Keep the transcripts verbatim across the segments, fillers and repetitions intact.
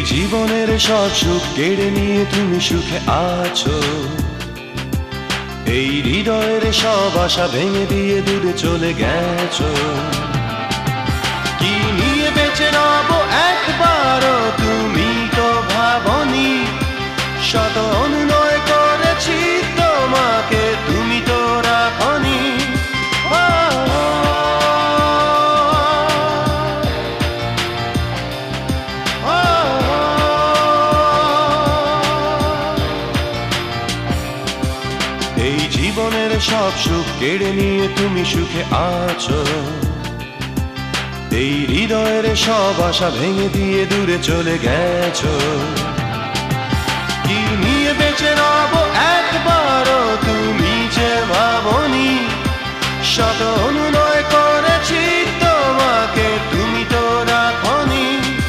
জীবনের সব সুখ কেড়ে নিয়ে তুমি সুখে আছো, এই হৃদয়ের সব আশা ভেঙে দিয়ে দূরে চলে গেছো। কি নিয়ে বেঁচে রব একবারও তুমি তো ভাবনি, শত অনুনয় করেছি তোমাকে তুমি তো রাখনি। এই জীবনের সব সুখ কেড়ে নিয়ে তুমি সুখে আছো, এই হৃদয়ের সব আশা ভেঙে দিয়ে দূরে চলে গেছো। কি নিয়ে বেঁচে রব একবারও তুমি যে ভাবনি, শত অনুনয় করেছি তোমাকে তুমি তো রাখনি।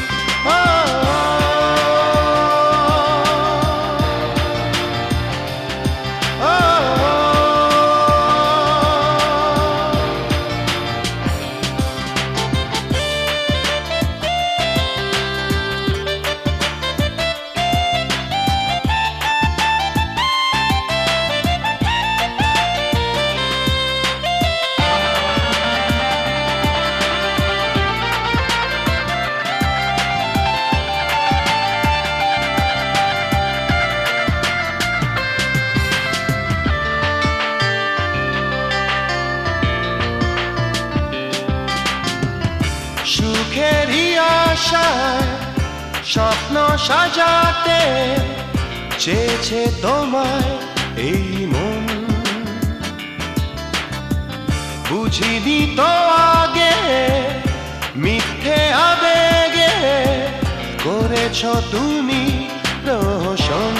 সুখেরই আশায় স্বপ্ন সাজাতে চেয়েছে তোমায় এই মন, বুঝিনি তো আগে মিথ্যে আবেগে করেছ তুমি প্রহসন।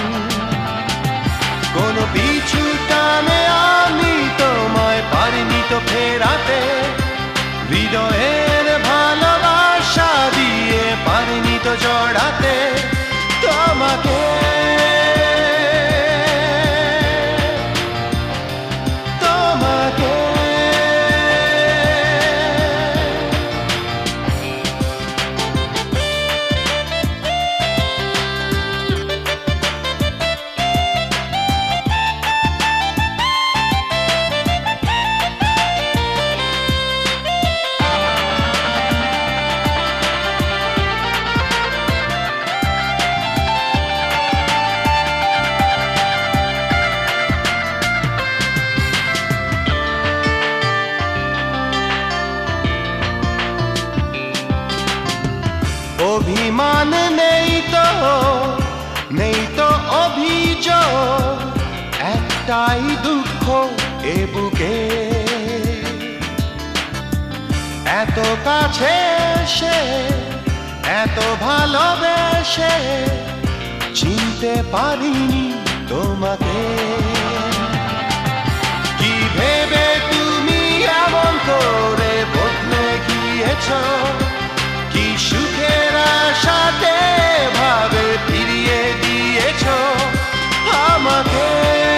কোন পিছু টানে আমি তোমায় পারিনি তো ফেরাতে, হৃদয়ের ভালোবাসা দিয়ে পারিনি তো জড়াতে তোমাকে। তোমাকে অভিমান নেই তো নেই তো অভিযোগ, একটাই দুঃখ এ বুকে। এত কাছে এসে এত ভালোবেসে চিনতে পারিনি তোমাকে। কি ভেবে তুমি এমন করে বদলে গিয়েছ, কি সুখের আশাতে ভাবে ফিরিয়ে দিয়েছ আমাকে।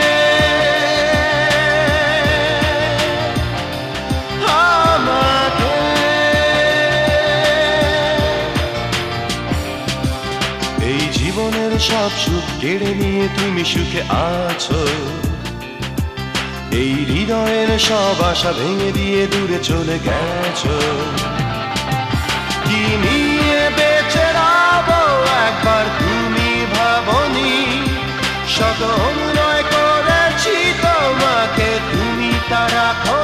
আমাকে এই জীবনের সব সুখ কেড়ে নিয়ে তুমি সুখে আছো, এই হৃদয়ের সব আশা ভেঙে দিয়ে দূরে চলে গেছো। কি নিয়ে বেঁচে রব একবার তুমি ভাবনি, শত অনুনয় করেছি তোমাকে তুমি তা রাখো।